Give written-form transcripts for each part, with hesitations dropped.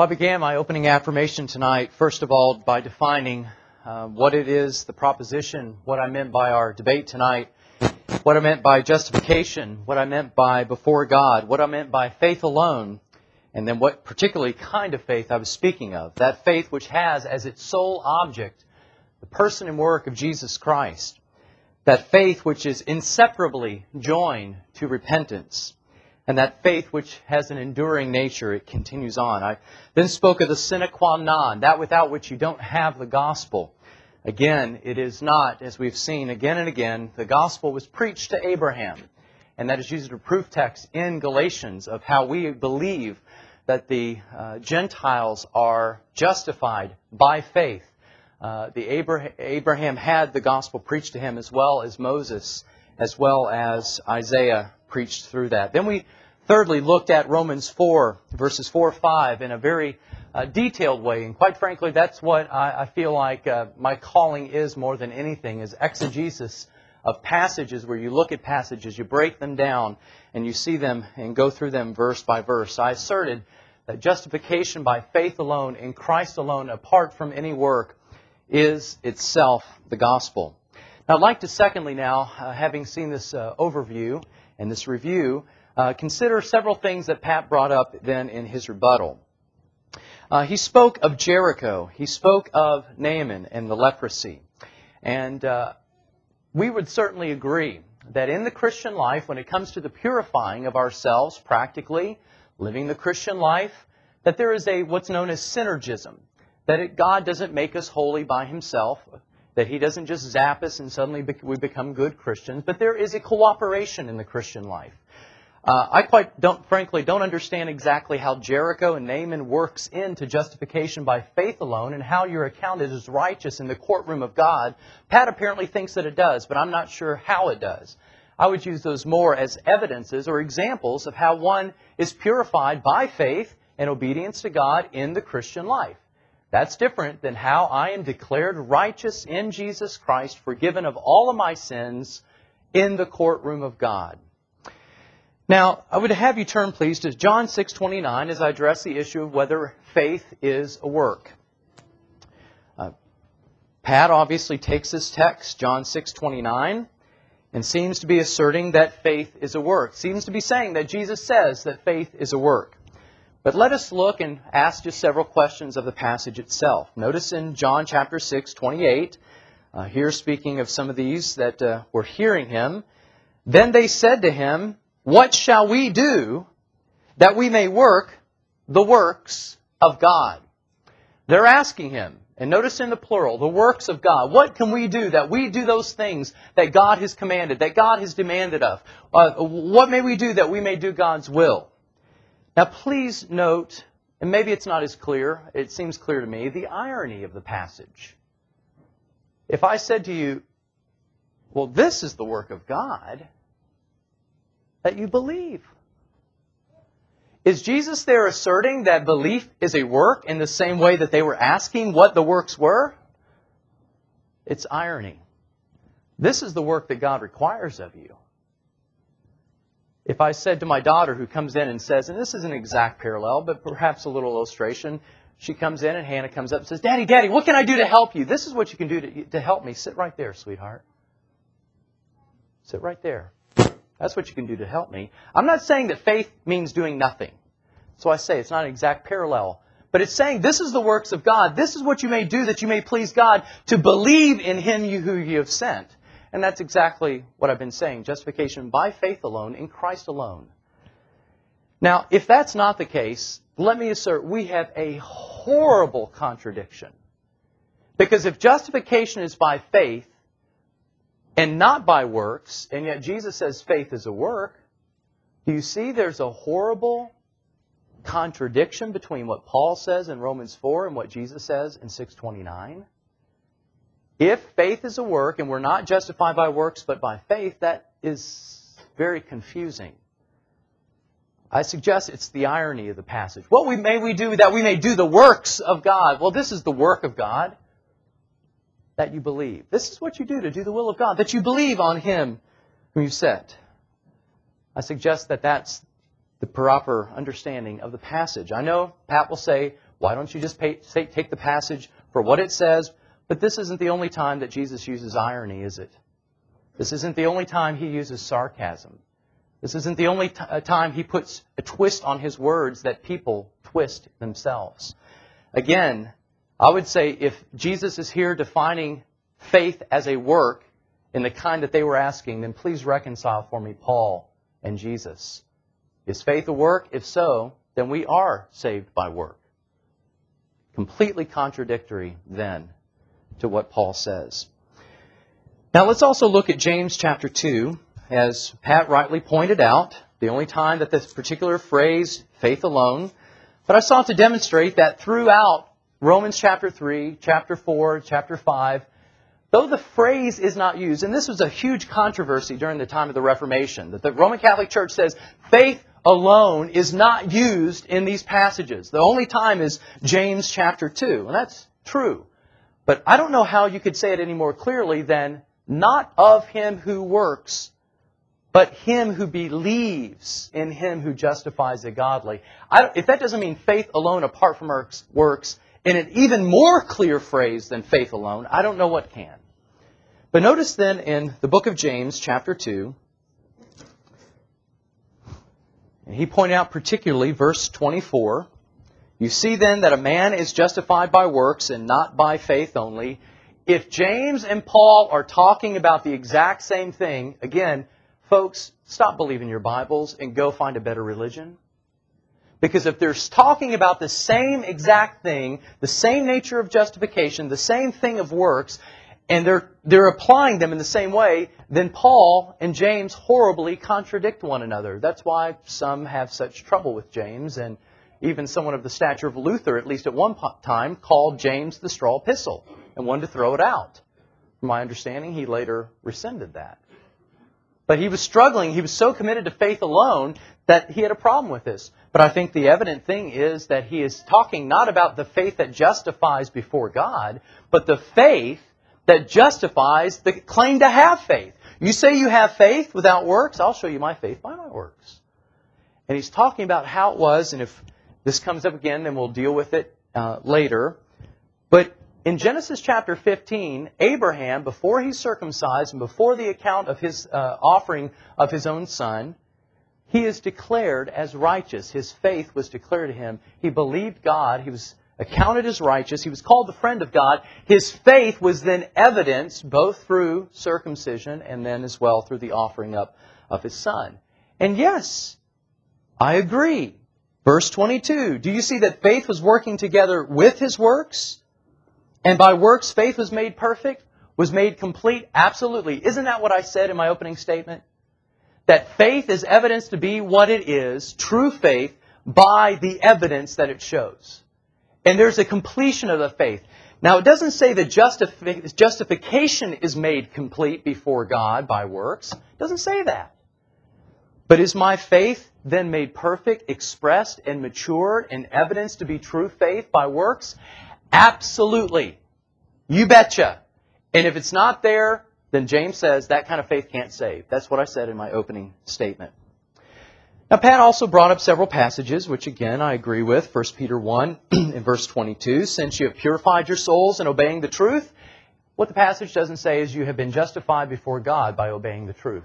Well, I began my opening affirmation tonight, first of all, by defining what it is, the proposition, what I meant by our debate tonight, what I meant by justification, what I meant by before God, what I meant by faith alone, and then what particularly kind of faith I was speaking of. That faith which has as its sole object the person and work of Jesus Christ. That faith which is inseparably joined to repentance. And that faith which has an enduring nature, it continues on. I then spoke of the sine qua non, that without which you don't have the gospel. Again, it is not, as we've seen again and again, the gospel was preached to Abraham. And that is used as a proof text in Galatians of how we believe that the Gentiles are justified by faith. Abraham had the gospel preached to him as well as Moses, as well as Isaiah preached through that. Then we thirdly looked at Romans 4, verses 4-5 in a very detailed way. And quite frankly, that's what I feel like my calling is more than anything, is exegesis of passages where you look at passages, you break them down, and you see them and go through them verse by verse. I asserted that justification by faith alone, in Christ alone, apart from any work, is itself the gospel. Now, I'd like to secondly now, having seen this overview and this review, consider several things that Pat brought up then in his rebuttal. He spoke of Jericho. He spoke of Naaman and the leprosy. And we would certainly agree that in the Christian life, when it comes to the purifying of ourselves practically, living the Christian life, that there is what's known as synergism. That God doesn't make us holy by Himself, that He doesn't just zap us and suddenly we become good Christians, but there is a cooperation in the Christian life. I frankly don't understand exactly how Jericho and Naaman works into justification by faith alone and how you're accounted as righteous in the courtroom of God. Pat apparently thinks that it does, but I'm not sure how it does. I would use those more as evidences or examples of how one is purified by faith and obedience to God in the Christian life. That's different than how I am declared righteous in Jesus Christ, forgiven of all of my sins in the courtroom of God. Now, I would have you turn, please, to John 6:29 as I address the issue of whether faith is a work. Pat obviously takes this text, John 6:29, and seems to be asserting that faith is a work. Seems to be saying that Jesus says that faith is a work. But let us look and ask just several questions of the passage itself. Notice in John chapter 6:28, here speaking of some of these that were hearing Him, then they said to Him, what shall we do that we may work the works of God? They're asking Him, and notice in the plural, the works of God. What can we do that we do those things that God has commanded, that God has demanded of? What may we do that we may do God's will? Now please note, and maybe it's not as clear, it seems clear to me, the irony of the passage. If I said to you, well, this is the work of God, that you believe. Is Jesus there asserting that belief is a work in the same way that they were asking what the works were? It's irony. This is the work that God requires of you. If I said to my daughter who comes in and says, and this is an exact parallel, but perhaps a little illustration, she comes in and Hannah comes up and says, Daddy, what can I do to help you? This is what you can do to help me. Sit right there, sweetheart. Sit right there. That's what you can do to help me. I'm not saying that faith means doing nothing. So I say it's not an exact parallel. But it's saying this is the works of God. This is what you may do that you may please God, to believe in Him who you have sent. And that's exactly what I've been saying. Justification by faith alone, in Christ alone. Now, if that's not the case, let me assert we have a horrible contradiction. Because if justification is by faith and not by works, and yet Jesus says faith is a work, do you see there's a horrible contradiction between what Paul says in Romans 4 and what Jesus says in 6:29? If faith is a work and we're not justified by works but by faith, that is very confusing. I suggest it's the irony of the passage. What may we do that we may do the works of God? Well, this is the work of God, that you believe. This is what you do to do the will of God, that you believe on Him whom you've sent. I suggest that that's the proper understanding of the passage. I know Pat will say, Why don't you just take the passage for what it says? But this isn't the only time that Jesus uses irony, is it? This isn't the only time He uses sarcasm. This isn't the only time He puts a twist on His words that people twist themselves. Again, I would say if Jesus is here defining faith as a work in the kind that they were asking, then please reconcile for me Paul and Jesus. Is faith a work? If so, then we are saved by work. Completely contradictory, then, to what Paul says. Now let's also look at James chapter 2. As Pat rightly pointed out, the only time that this particular phrase, faith alone, but I sought to demonstrate that throughout Romans chapter 3, chapter 4, chapter 5, though the phrase is not used, and this was a huge controversy during the time of the Reformation, that the Roman Catholic Church says faith alone is not used in these passages. The only time is James chapter 2, and that's true. But I don't know how you could say it any more clearly than not of him who works, but him who believes in him who justifies the godly. If that doesn't mean faith alone apart from works, in an even more clear phrase than faith alone, I don't know what can. But notice then in the book of James, chapter 2, and he pointed out particularly verse 24, you see then that a man is justified by works and not by faith only. If James and Paul are talking about the exact same thing, again, folks, stop believing your Bibles and go find a better religion. Because if they're talking about the same exact thing, the same nature of justification, the same thing of works, and they're applying them in the same way, then Paul and James horribly contradict one another. That's why some have such trouble with James, and even someone of the stature of Luther, at least at one time, called James the straw epistle and wanted to throw it out. From my understanding, he later rescinded that. But he was struggling. He was so committed to faith alone that he had a problem with this. But I think the evident thing is that he is talking not about the faith that justifies before God, but the faith that justifies the claim to have faith. You say you have faith without works, I'll show you my faith by my works. And he's talking about how it was, and if this comes up again, then we'll deal with it later. But in Genesis chapter 15, Abraham, before he's circumcised and before the account of his offering of his own son, he is declared as righteous. His faith was declared to him. He believed God. He was accounted as righteous. He was called the friend of God. His faith was then evidenced both through circumcision and then as well through the offering up of his son. And yes, I agree. Verse 22, do you see that faith was working together with his works? And by works, faith was made perfect, was made complete? Absolutely. Isn't that what I said in my opening statement? That faith is evidenced to be what it is, true faith, by the evidence that it shows. And there's a completion of the faith. Now, it doesn't say that justification is made complete before God by works. It doesn't say that. But is my faith then made perfect, expressed, and matured, and evidenced to be true faith by works? Absolutely. You betcha. And if it's not there, then James says that kind of faith can't save. That's what I said in my opening statement. Now, Pat also brought up several passages, which again I agree with. 1 Peter 1 in verse 22, since you have purified your souls in obeying the truth. What the passage doesn't say is you have been justified before God by obeying the truth.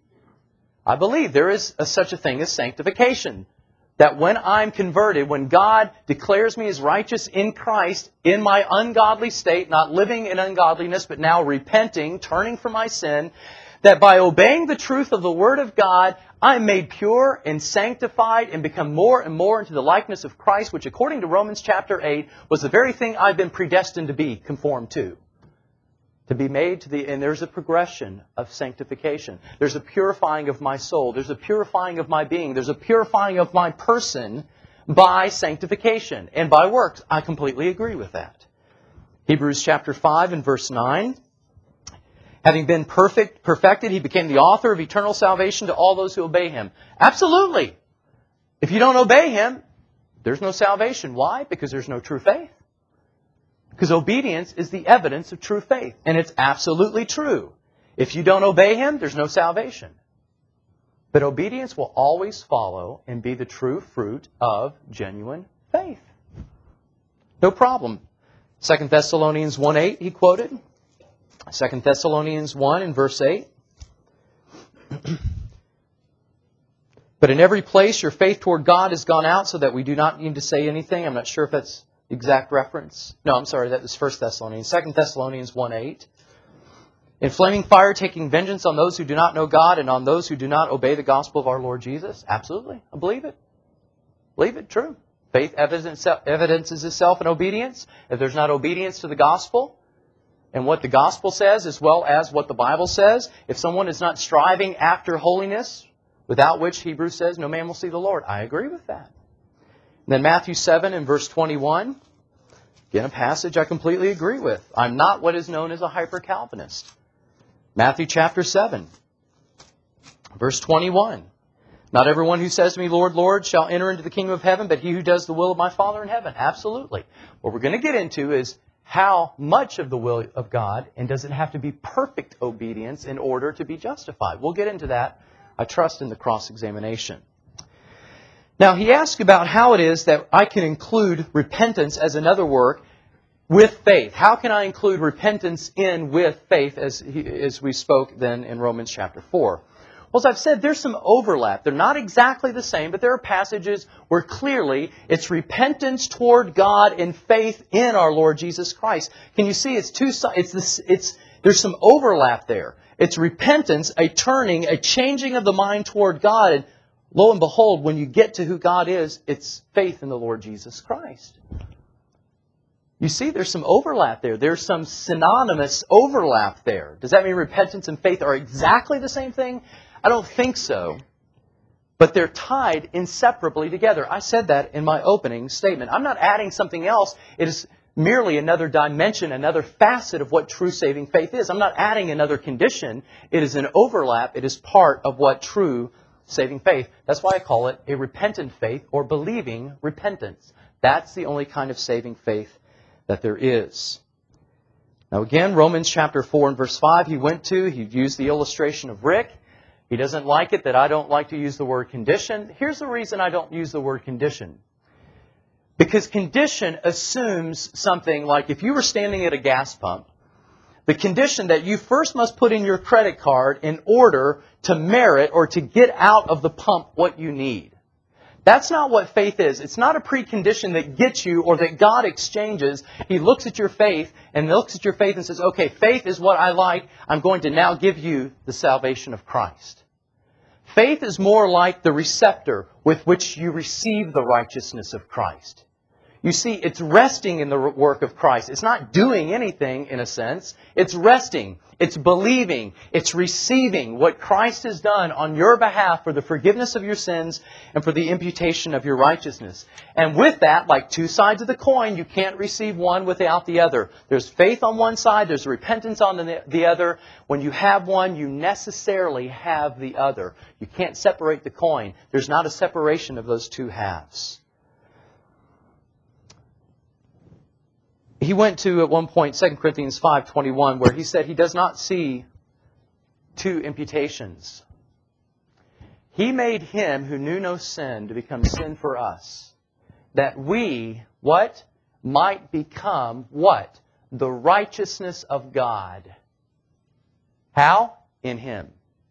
I believe there is such a thing as sanctification. That when I'm converted, when God declares me as righteous in Christ, in my ungodly state, not living in ungodliness, but now repenting, turning from my sin, that by obeying the truth of the Word of God, I'm made pure and sanctified and become more and more into the likeness of Christ, which according to Romans chapter 8 was the very thing I've been predestined to be conformed to. To be made to the, and there's a progression of sanctification. There's a purifying of my soul. There's a purifying of my being. There's a purifying of my person by sanctification and by works. I completely agree with that. Hebrews chapter 5 and verse 9. Having been perfected, He became the author of eternal salvation to all those who obey Him. Absolutely. If you don't obey Him, there's no salvation. Why? Because there's no true faith. Because obedience is the evidence of true faith. And it's absolutely true. If you don't obey Him, there's no salvation. But obedience will always follow and be the true fruit of genuine faith. No problem. 2 Thessalonians 1:8 he quoted. 2 Thessalonians 1 in verse 8. But in every place your faith toward God has gone out so that we do not need to say anything. I'm not sure if that's the exact reference. No, I'm sorry, that was 1 Thessalonians. 2 Thessalonians 1:8. In flaming fire taking vengeance on those who do not know God and on those who do not obey the gospel of our Lord Jesus. Absolutely. I believe it. Believe it. True. Faith evidences itself in obedience. If there's not obedience to the gospel and what the gospel says as well as what the Bible says, if someone is not striving after holiness, without which Hebrews says no man will see the Lord. I agree with that. And then Matthew 7 and verse 21. Again, a passage I completely agree with. I'm not what is known as a hyper-Calvinist. Matthew chapter 7, verse 21. Not everyone who says to me, Lord, Lord, shall enter into the kingdom of heaven, but he who does the will of my Father in heaven. Absolutely. What we're going to get into is how much of the will of God, and does it have to be perfect obedience in order to be justified? We'll get into that, I trust, in the cross-examination. Now, he asked about how it is that I can include repentance as another work with faith. How can I include repentance in with faith as we spoke then in Romans chapter 4? Well, as I've said, there's some overlap. They're not exactly the same, but there are passages where clearly it's repentance toward God and faith in our Lord Jesus Christ. Can you see it's two sides? There's some overlap there. It's repentance, a turning, a changing of the mind toward God. And lo and behold, when you get to who God is, it's faith in the Lord Jesus Christ. You see, there's some overlap there. There's some synonymous overlap there. Does that mean repentance and faith are exactly the same thing? I don't think so. But they're tied inseparably together. I said that in my opening statement. I'm not adding something else. It is merely another dimension, another facet of what true saving faith is. I'm not adding another condition. It is an overlap. It is part of what true saving faith. That's why I call it a repentant faith or believing repentance. That's the only kind of saving faith that there is. Now again, Romans chapter 4 and verse 5 he used the illustration of Rick. He doesn't like it that I don't like to use the word condition. Here's the reason I don't use the word condition. Because condition assumes something like if you were standing at a gas pump, the condition that you first must put in your credit card in order to merit or to get out of the pump what you need. That's not what faith is. It's not a precondition that gets you or that God exchanges. He looks at your faith and says, okay, faith is what I like. I'm going to now give you the salvation of Christ. Faith is more like the receptor with which you receive the righteousness of Christ. You see, it's resting in the work of Christ. It's not doing anything, in a sense. It's resting. It's believing. It's receiving what Christ has done on your behalf for the forgiveness of your sins and for the imputation of your righteousness. And with that, like two sides of the coin, you can't receive one without the other. There's faith on one side. There's repentance on the other. When you have one, you necessarily have the other. You can't separate the coin. There's not a separation of those two halves. He went to, at one point, 2 Corinthians 5:21, where he said he does not see two imputations. He made him who knew no sin to become sin for us, that we, what? Might become, what? The righteousness of God. How? In Him.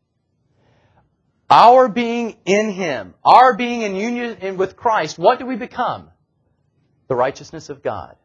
Our being in Him, our being in union with Christ, what do we become? The righteousness of God.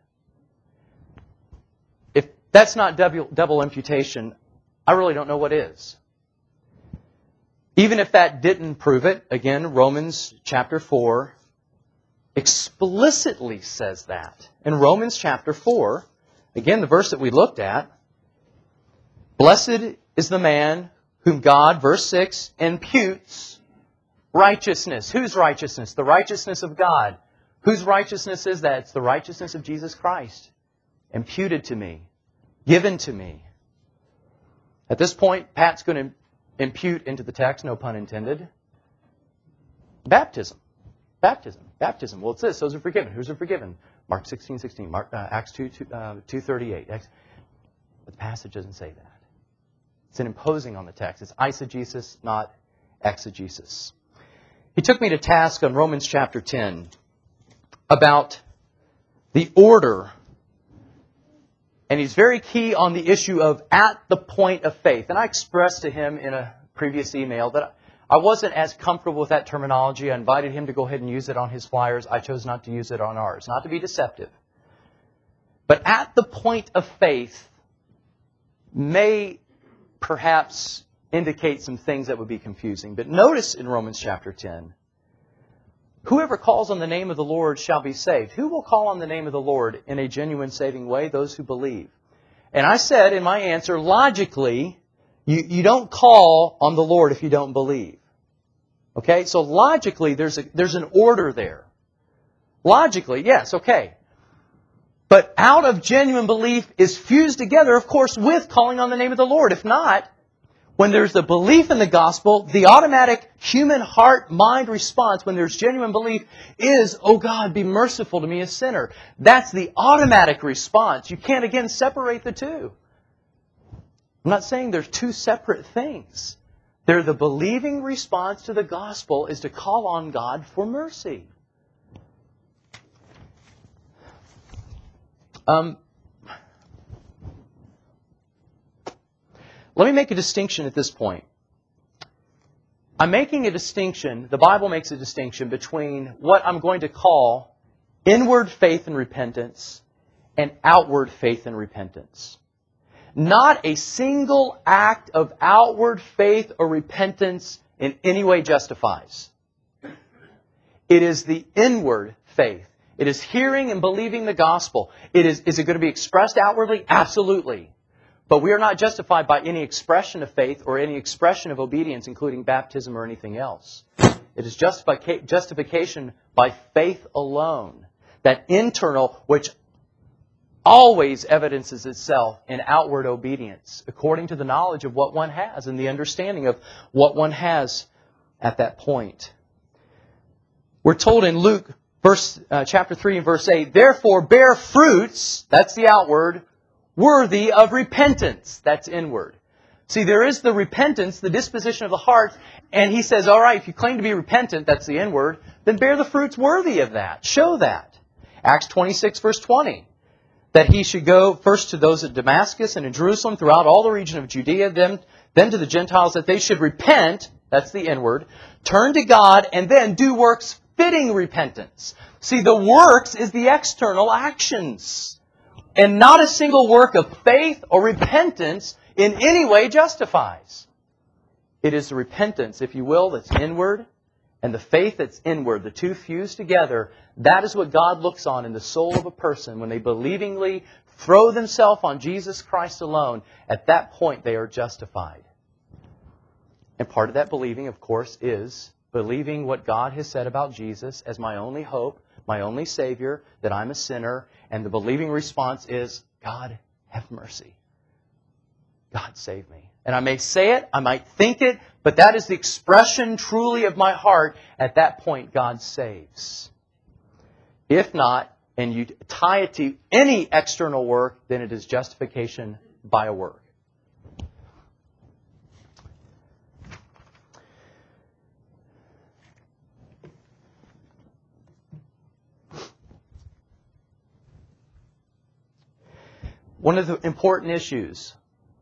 If that's not double imputation, I really don't know what is. Even if that didn't prove it, again, Romans chapter 4 explicitly says that. In Romans chapter 4, again, the verse that we looked at, blessed is the man whom God, verse 6, imputes righteousness. Whose righteousness? The righteousness of God. Whose righteousness is that? It's the righteousness of Jesus Christ. Imputed to me. Given to me. At this point, Pat's going to impute into the text, no pun intended, baptism. Baptism. Well, it's this. Those are forgiven. Who's are forgiven? Mark 16:16. Acts 2:38. But the passage doesn't say that. It's an imposing on the text. It's eisegesis, not exegesis. He took me to task on Romans chapter 10 about the order. And he's very key on the issue of at the point of faith. And I expressed to him in a previous email that I wasn't as comfortable with that terminology. I invited him to go ahead and use it on his flyers. I chose not to use it on ours, not to be deceptive. But at the point of faith may perhaps indicate some things that would be confusing. But notice in Romans chapter 10, whoever calls on the name of the Lord shall be saved. Who will call on the name of the Lord in a genuine saving way? Those who believe. And I said in my answer, logically, you don't call on the Lord if you don't believe. Okay? So logically, there's an order there. Logically, yes, okay. But out of genuine belief is fused together, of course, with calling on the name of the Lord. If not, when there's the belief in the gospel, the automatic human heart, mind response when there's genuine belief is, oh God, be merciful to me, a sinner. That's the automatic response. You can't, again, separate the two. I'm not saying there's two separate things. They're the believing response to the gospel is to call on God for mercy. Let me make a distinction at this point. I'm making a distinction, the Bible makes a distinction between what I'm going to call inward faith and repentance and outward faith and repentance. Not a single act of outward faith or repentance in any way justifies. It is the inward faith. It is hearing and believing the gospel. Is it going to be expressed outwardly? Absolutely. But we are not justified by any expression of faith or any expression of obedience, including baptism or anything else. It is justification by faith alone. That internal, which always evidences itself in outward obedience, according to the knowledge of what one has and the understanding of what one has at that point. We're told in Luke chapter 3 and verse 8, therefore bear fruits, that's the outward, worthy of repentance, that's inward. See, there is the repentance, the disposition of the heart, and he says, all right, if you claim to be repentant, that's the inward, then bear the fruits worthy of that. Show that. Acts 26 verse 20, that he should go first to those at Damascus and in Jerusalem, throughout all the region of Judea, then to the Gentiles, that they should repent, that's the inward, turn to God, and then do works fitting repentance. See, the works is the external actions. And not a single work of faith or repentance in any way justifies. It is the repentance, if you will, that's inward, and the faith that's inward, the two fused together. That is what God looks on in the soul of a person when they believingly throw themselves on Jesus Christ alone. At that point, they are justified. And part of that believing, of course, is believing what God has said about Jesus as my only hope, my only Savior, that I'm a sinner, and the believing response is, God, have mercy. God, save me. And I may say it, I might think it, but that is the expression truly of my heart. At that point, God saves. If not, and you tie it to any external work, then it is justification by a work. One of the important issues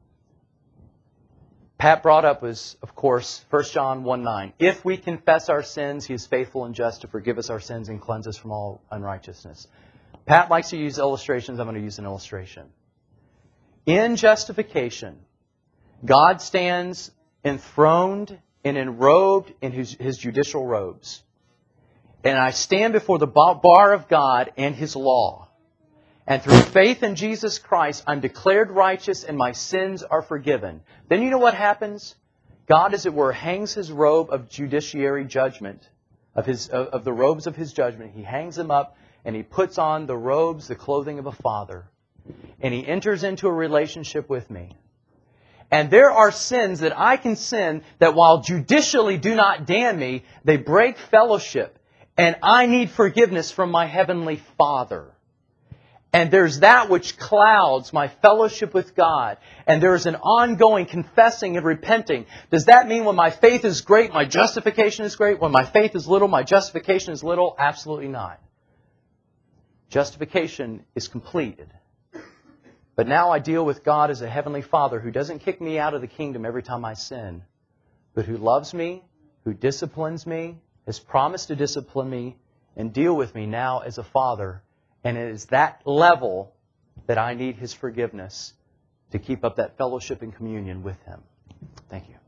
Pat brought up was, of course, 1 John 1:9. If we confess our sins, He is faithful and just to forgive us our sins and cleanse us from all unrighteousness. Pat likes to use illustrations. I'm going to use an illustration. In justification, God stands enthroned and enrobed in His judicial robes. And I stand before the bar of God and His law. And through faith in Jesus Christ, I'm declared righteous and my sins are forgiven. Then you know what happens? God, as it were, hangs His robe of judiciary judgment, of the robes of His judgment. He hangs them up and He puts on the robes, the clothing of a father. And He enters into a relationship with me. And there are sins that I can sin that while judicially do not damn me, they break fellowship. And I need forgiveness from my Heavenly Father. And there's that which clouds my fellowship with God. And there is an ongoing confessing and repenting. Does that mean when my faith is great, my justification is great? When my faith is little, my justification is little? Absolutely not. Justification is completed. But now I deal with God as a heavenly Father who doesn't kick me out of the kingdom every time I sin, but who loves me, who disciplines me, has promised to discipline me and deal with me now as a Father. And it is that level that I need His forgiveness to keep up that fellowship and communion with Him. Thank you.